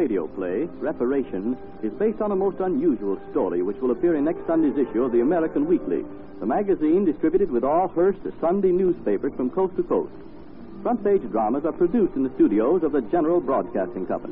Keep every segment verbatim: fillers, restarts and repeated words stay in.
radio play, Reparation, is based on a most unusual story which will appear in next Sunday's issue of the American Weekly, the magazine distributed with all Hearst Sunday newspapers from coast to coast. Front page dramas are produced in the studios of the General Broadcasting Company.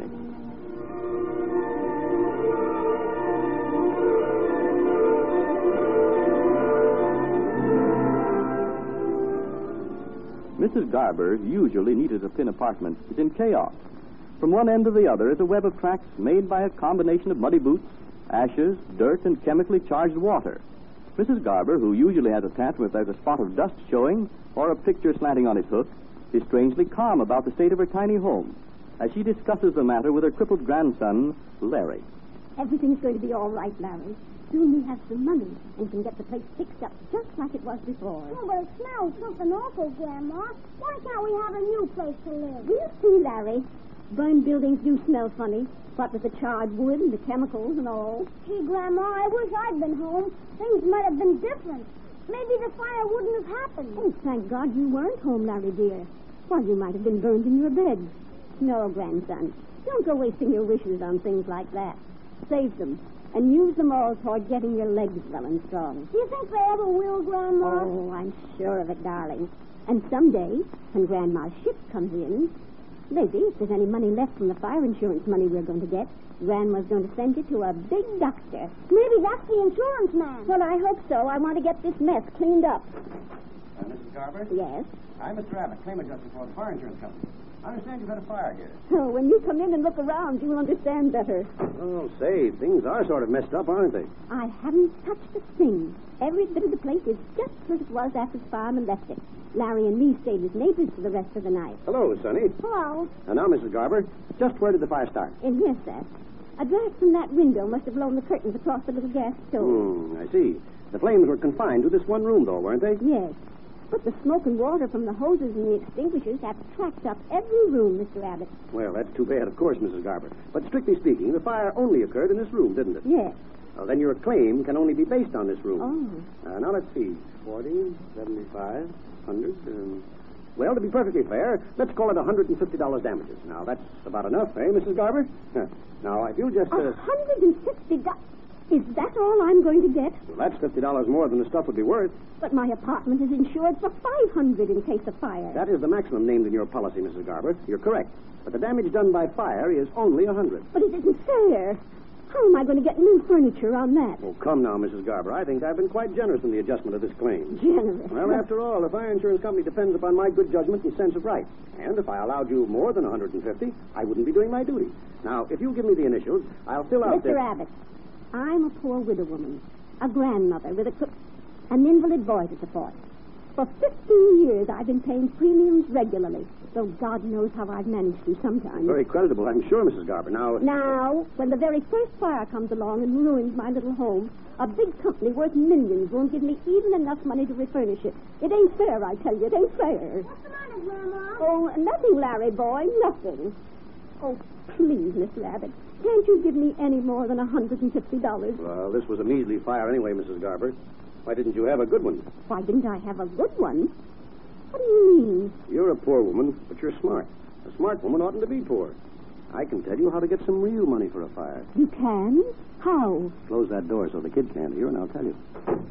Missus Garber, usually neat as a pin apartment, is in chaos. From one end to the other is a web of tracks made by a combination of muddy boots, ashes, dirt, and chemically charged water. Missus Garber, who usually has a tat where there's a spot of dust showing or a picture slanting on its hook, is strangely calm about the state of her tiny home as she discusses the matter with her crippled grandson, Larry. Everything's going to be all right, Larry. Soon we have some money and can get the place fixed up just like it was before. Oh, but it smells something awful, Grandma. Why can't we have a new place to live? We'll see, Larry. Burned buildings do smell funny, what with the charred wood and the chemicals and all. Gee, Grandma, I wish I'd been home. Things might have been different. Maybe the fire wouldn't have happened. Oh, thank God you weren't home, Larry, dear. Well, you might have been burned in your bed. No, grandson, don't go wasting your wishes on things like that. Save them. And use them all toward getting your legs well and strong. Do you think they ever will, Grandma? Oh, I'm sure of it, darling. And someday, when Grandma's ship comes in, maybe if there's any money left from the fire insurance money we're going to get, Grandma's going to send you to a big doctor. Maybe that's the insurance man. Well, I hope so. I want to get this mess cleaned up. Uh, Missus Garber? Yes? I'm Mister Abbott, claim adjuster for the fire insurance company. I understand you've had a fire here. Oh, when you come in and look around, you'll understand better. Oh, say, things are sort of messed up, aren't they? I haven't touched a thing. Every bit of the place is just as it was after the fireman left it. Larry and me stayed as neighbors for the rest of the night. Hello, Sonny. Hello. And now, Missus Garber, just where did the fire start? In here, sir. A draft from that window must have blown the curtains across the little gas stove. Hmm, I see. The flames were confined to this one room, though, weren't they? Yes. But the smoke and water from the hoses and the extinguishers have tracked up every room, Mister Abbott. Well, that's too bad, of course, Missus Garber. But strictly speaking, the fire only occurred in this room, didn't it? Yes. Well, then your claim can only be based on this room. Oh. Uh, now, let's see. forty, seventy-five, one hundred. Um, well, to be perfectly fair, let's call it one hundred fifty dollars damages. Now, that's about enough, eh, Missus Garber? Now, if you'll just... A Uh... hundred and fifty dollars? Is that all I'm going to get? Well, that's fifty dollars more than the stuff would be worth. But my apartment is insured for five hundred dollars in case of fire. That is the maximum named in your policy, Missus Garber. You're correct. But the damage done by fire is only a hundred. But it isn't fair. How am I going to get new furniture on that? Oh, come now, Missus Garber. I think I've been quite generous in the adjustment of this claim. Generous? Well, after all, the fire insurance company depends upon my good judgment and sense of right. And if I allowed you more than one hundred fifty, I wouldn't be doing my duty. Now, if you'll give me the initials, I'll fill out Mister this... Abbott, I'm a poor widow woman, a grandmother with a cook, an invalid boy to support. For fifteen years, I've been paying premiums regularly, though God knows how I've managed to sometimes. Very creditable, I'm sure, Missus Garber. Now... Now, when the very first fire comes along and ruins my little home, a big company worth millions won't give me even enough money to refurnish it. It ain't fair, I tell you. It ain't fair. What's the matter, Grandma? Oh, nothing, Larry boy, nothing. Oh, please, Mister Abbott, can't you give me any more than one hundred fifty dollars? Well, this was a measly fire anyway, Missus Garber. Why didn't you have a good one? Why didn't I have a good one? What do you mean? You're a poor woman, but you're smart. A smart woman oughtn't to be poor. I can tell you how to get some real money for a fire. You can? How? Close that door so the kids can't hear, and I'll tell you.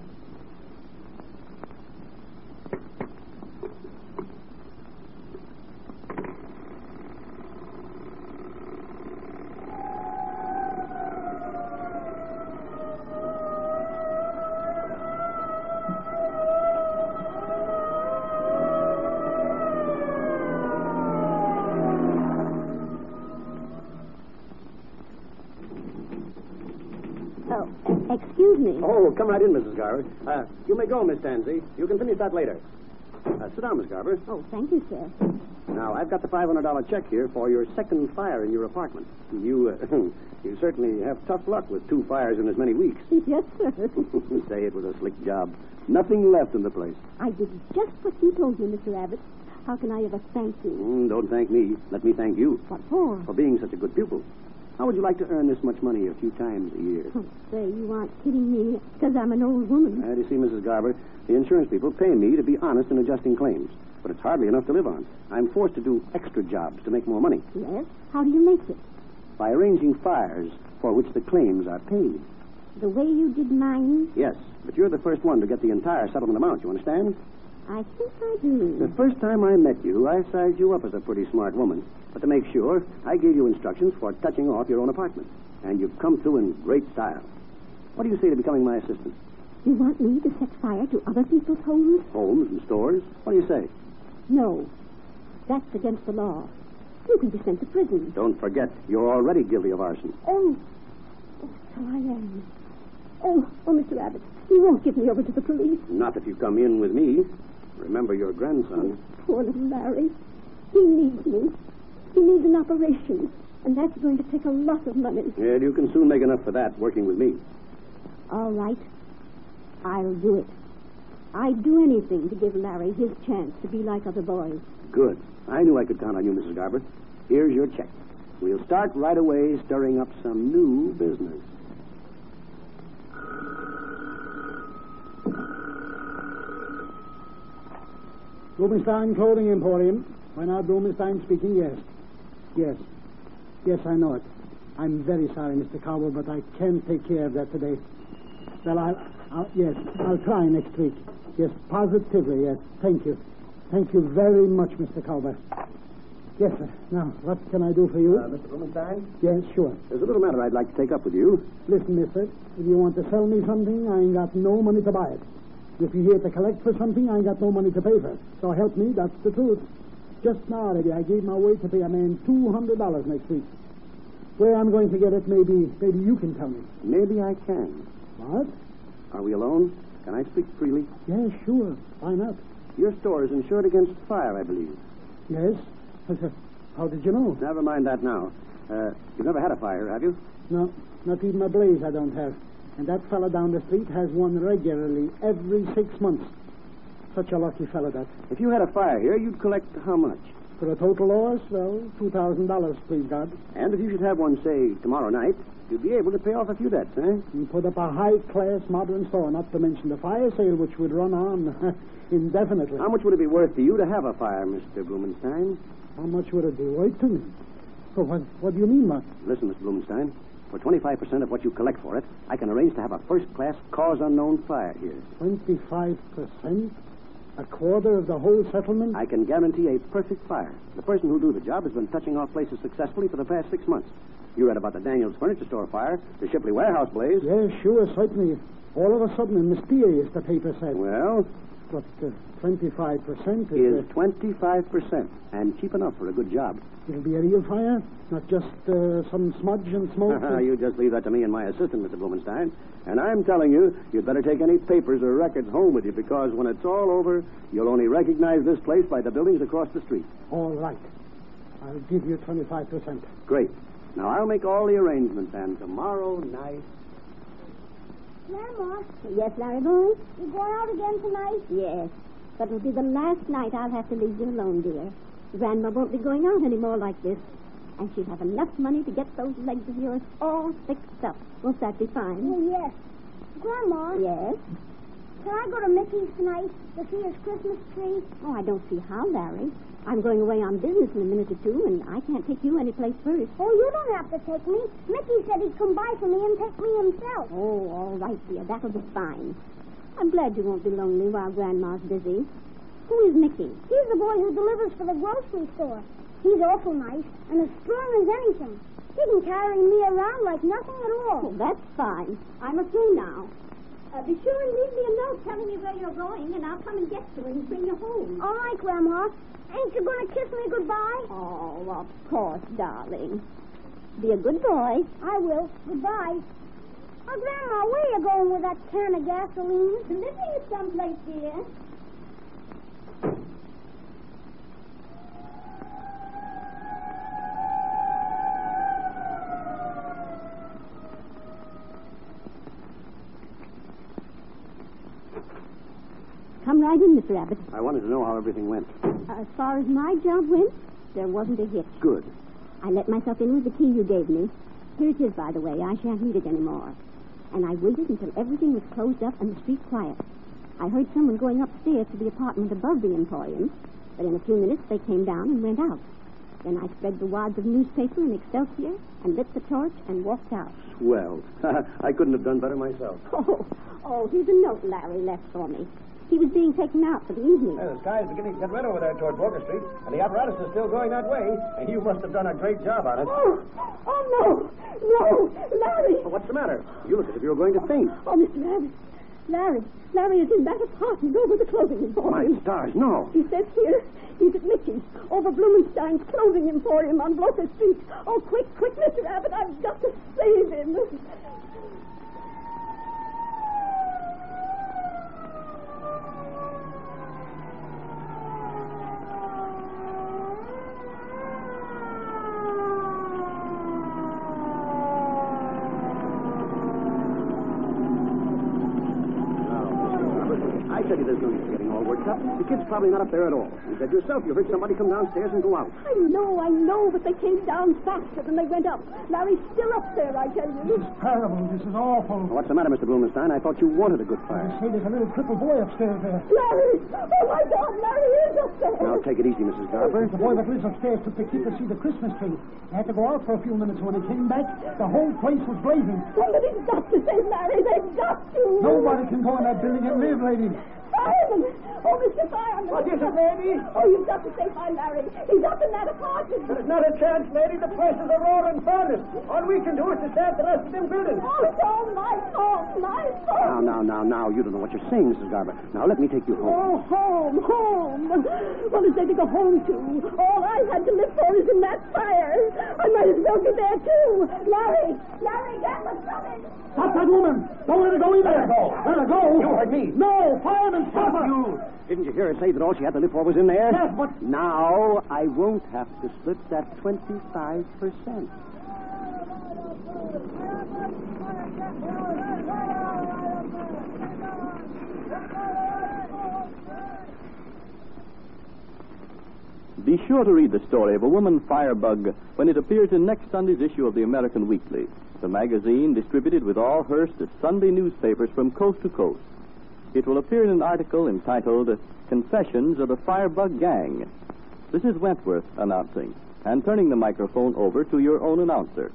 Oh, excuse me. Oh, come right in, Missus Garber. Uh, you may go, Miss Tansey. You can finish that later. Uh, sit down, Miss Garber. Oh, thank you, sir. Now, I've got the five hundred dollars check here for your second fire in your apartment. You, uh, you certainly have tough luck with two fires in as many weeks. Yes, sir. Say it was a slick job. Nothing left in the place. I did just what you told me, Mister Abbott. How can I ever thank you? Mm, don't thank me. Let me thank you. What for? For being such a good pupil. How would you like to earn this much money a few times a year? Oh, say, you aren't kidding me, because I'm an old woman. Uh, you see, Missus Garber, the insurance people pay me to be honest in adjusting claims. But it's hardly enough to live on. I'm forced to do extra jobs to make more money. Yes? How do you make it? by arranging fires for which the claims are paid. The way you did mine? Yes, but you're the first one to get the entire settlement amount, you understand? I think I do. The first time I met you, I sized you up as a pretty smart woman. But to make sure, I gave you instructions for touching off your own apartment. And you've come through in great style. What do you say to becoming my assistant? You want me to set fire to other people's homes? Homes and stores? What do you say? No. That's against the law. You can be sent to prison. Don't forget, you're already guilty of arson. Oh. Oh, so I am. Oh, oh, Mister Abbott, you won't give me over to the police. Not if you come in with me. Remember your grandson. Oh, poor little Larry. He needs me. He needs an operation, and that's going to take a lot of money. Yeah, you can soon make enough for that working with me. All right. I'll do it. I'd do anything to give Larry his chance to be like other boys. Good. I knew I could count on you, Missus Garber. Here's your check. We'll start right away stirring up some new business. Blumenstein Clothing Emporium. Bernard Blumenstein speaking, yes. Yes. Yes, I know it. I'm very sorry, Mister Cowell, but I can't take care of that today. Well, I'll, I'll, yes, I'll try next week. Yes, positively, yes. Thank you. Thank you very much, Mister Cowell. Yes, sir. Now, what can I do for you? Uh, Mister Blumenstein? Yes, sure. There's a little matter I'd like to take up with you. Listen, mister, if you want to sell me something, I ain't got no money to buy it. If you're here to collect for something, I ain't got no money to pay for it. So help me, that's the truth. Just now, lady, I gave my word to pay a man two hundred dollars next week. Where I'm going to get it, maybe maybe you can tell me. Maybe I can. What? Are we alone? Can I speak freely? Yes, sure. Why not? Your store is insured against fire, I believe. Yes. How did you know? Never mind that now. Uh, you've never had a fire, have you? No, not even a blaze I don't have. And that fella down the street has one regularly every six months. Such a lucky fella, that. If you had a fire here, you'd collect how much? For a total loss, well, two thousand dollars, please God. And if you should have one, say, tomorrow night, you'd be able to pay off a few debts, eh? You put up a high-class modern store, not to mention the fire sale, which would run on indefinitely. How much would it be worth to you to have a fire, Mister Blumenstein? How much would it be worth to me? So what, what do you mean, Mark? Listen, Mister Blumenstein. For twenty-five percent of what you collect for it, I can arrange to have a first-class, cause-unknown fire here. twenty-five percent? A quarter of the whole settlement? I can guarantee a perfect fire. The person who'll do the job has been touching off places successfully for the past six months. You read about the Daniels Furniture Store fire, the Shipley Warehouse blaze. Yes, sure, certainly. All of a sudden, and mysterious, the paper said. Well? But uh, twenty-five percent is... Is uh, twenty-five percent, and cheap enough for a good job. It'll be a real fire? Not just uh, some smudge and smoke? You just leave that to me and my assistant, Mister Blumenstein. And I'm telling you, you'd better take any papers or records home with you, because when it's all over, you'll only recognize this place by the buildings across the street. All right. I'll give you twenty-five percent. Great. Now, I'll make all the arrangements, and tomorrow night... Grandma, Yes, Larry boy? you going out again tonight? Yes. But it'll be the last night I'll have to leave you alone, dear. Grandma won't be going out anymore like this. And she'll have enough money to get those legs of yours all fixed up. Won't that be fine? Oh, yes. Grandma, Yes? can I go to Mickey's tonight to see his Christmas tree? Oh, I don't see how, Larry. I'm going away on business in a minute or two, and I can't take you anyplace first. Oh, you don't have to take me. Mickey said he'd come by for me and take me himself. Oh, all right, dear. That'll be fine. I'm glad you won't be lonely while Grandma's busy. Who is Mickey? He's the boy who delivers for the grocery store. He's awful nice and as strong as anything. He can carry me around like nothing at all. Oh, that's fine. I'm through now. Uh, be sure and leave me a note telling me where you're going, and I'll come and get you and bring you home. All right, Grandma. Ain't you going to kiss me goodbye? Oh, of course, darling. Be a good boy. I will. Goodbye. Oh, Grandma, where you going with that can of gasoline? Delivering it someplace, dear. Come right in, Mister Abbott. I wanted to know how everything went. As far as my job went, there wasn't a hitch. Good. I let myself in with the key you gave me. Here it is, by the way. I shan't need it anymore. And I waited until everything was closed up and the street quiet. I heard someone going upstairs to the apartment above the Emporium, but in a few minutes they came down and went out. Then I spread the wads of newspaper in Excelsior and lit the torch and walked out. Swell. I couldn't have done better myself. Oh, oh, here's a note Larry left for me. He was being taken out for the evening. Well, the sky's beginning to get red over there toward Walker Street, and the apparatus is still going that way. And you must have done a great job on it. Oh, oh, no, no, Larry. Well, what's the matter? You look as if you were going to faint. Oh, Mister Abbott, Larry, Larry is in that apartment over the clothing emporium. My stars, no. He says here he's at Mickey's, over Blumenstein's clothing emporium on Bloker Street. Oh, quick, quick, Mister Abbott, I've got to save him. I tell you, there's no use getting all worked up. The kid's probably not up there at all. You said yourself you heard somebody come downstairs and go out. I know, I know, but they came down faster than they went up. Larry's still up there, I tell you. This is terrible. This is awful. What's the matter, Mister Blumenstein? I thought you wanted a good I fire. say there's a little crippled boy upstairs there. Larry! Oh, my God, Larry is up there. Now, take it easy, Missus Garber. The boy that lives upstairs took the kid to see the Christmas tree. I had to go out for a few minutes. When he came back, the whole place was blazing. Somebody's got to save Larry. They've got to. Nobody can go in that building and live, lady. Fireman! Oh, Mister Fireman! What is it, lady? Oh, you've got to save my Larry. He's up in that apartment. There's not a chance, lady. The place is a roaring furnace. All we can do is to save the rest of them buildings. Oh, it's all my fault. My fault. Now, now, now, now. You don't know what you're saying, Missus Garber. Now, let me take you home. Oh, home, home. What is there to go home to? All I had to live for is in that fire. I might as well be there, too. Larry! Larry, get the something! Stop that woman! Don't let her go either. Let her go. Let her go. You heard me. No, fireman, stop her. You. Didn't you hear her say that all she had to live for was in there? Yes, but... Now, I won't have to split that twenty-five percent. Be sure to read the story of a woman firebug when it appears in next Sunday's issue of the American Weekly, the magazine distributed with all Hearst's Sunday newspapers from coast to coast. It will appear in an article entitled Confessions of the Firebug Gang. This is Wentworth announcing, and turning the microphone over to your own announcer.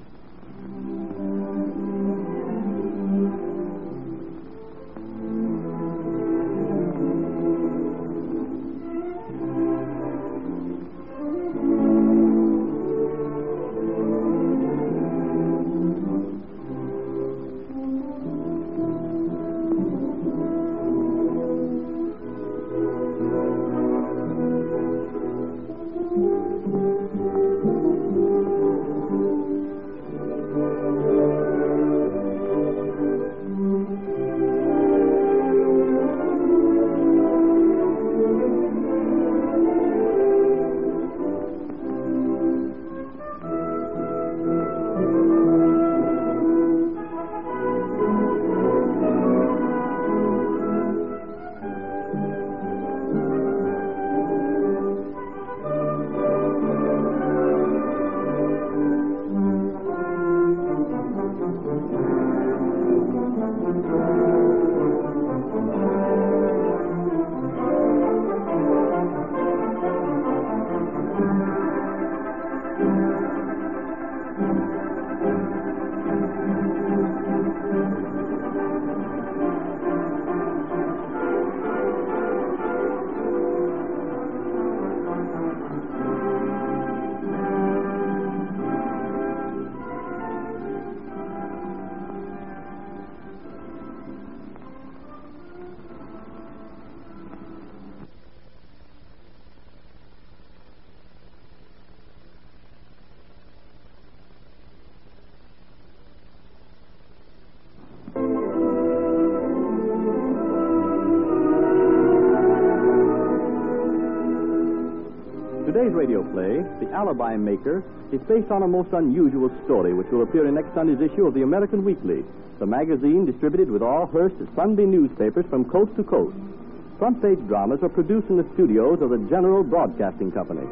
Today's radio play, The Alibi Maker, is based on a most unusual story which will appear in next Sunday's issue of the American Weekly, the magazine distributed with all Hearst's Sunday newspapers from coast to coast. Front page dramas are produced in the studios of the General Broadcasting Company.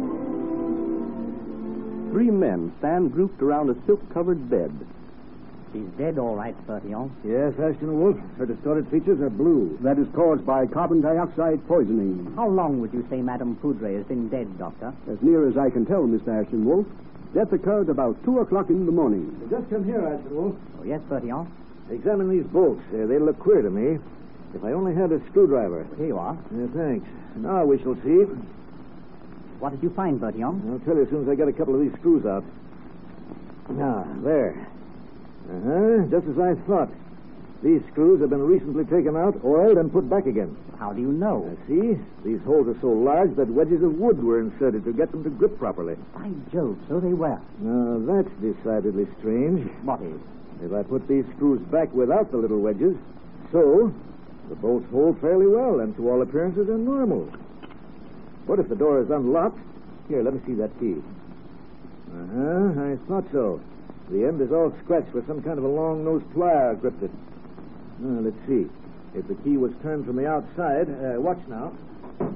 Three men stand grouped around a silk-covered bed. She's dead, all right, Bertillon. Yes, Ashton Wolf. Her distorted features are blue. That is caused by carbon dioxide poisoning. How long would you say Madame Poudre has been dead, Doctor? As near as I can tell, Mister Ashton Wolf, death occurred about two o'clock in the morning. Just come here, Ashton Wolf. Oh, yes, Bertillon. Examine these bolts. Uh, they look queer to me. If I only had a screwdriver. Here you are. Yeah, thanks. Now we shall see. What did you find, Bertillon? I'll tell you as soon as I get a couple of these screws out. Ah, there. Uh-huh, just as I thought. These screws have been recently taken out, oiled, and put back again. How do you know? Uh, see? These holes are so large that wedges of wood were inserted to get them to grip properly. By Jove, so they were. Now, that's decidedly strange. What is? If I put these screws back without the little wedges, so, the bolts hold fairly well, and to all appearances are normal. But if the door is unlocked... Here, let me see that key. Uh-huh, I thought so. The end is all scratched with some kind of a long-nosed plier gripped it. Now, let's see. If the key was turned from the outside... Uh, watch now.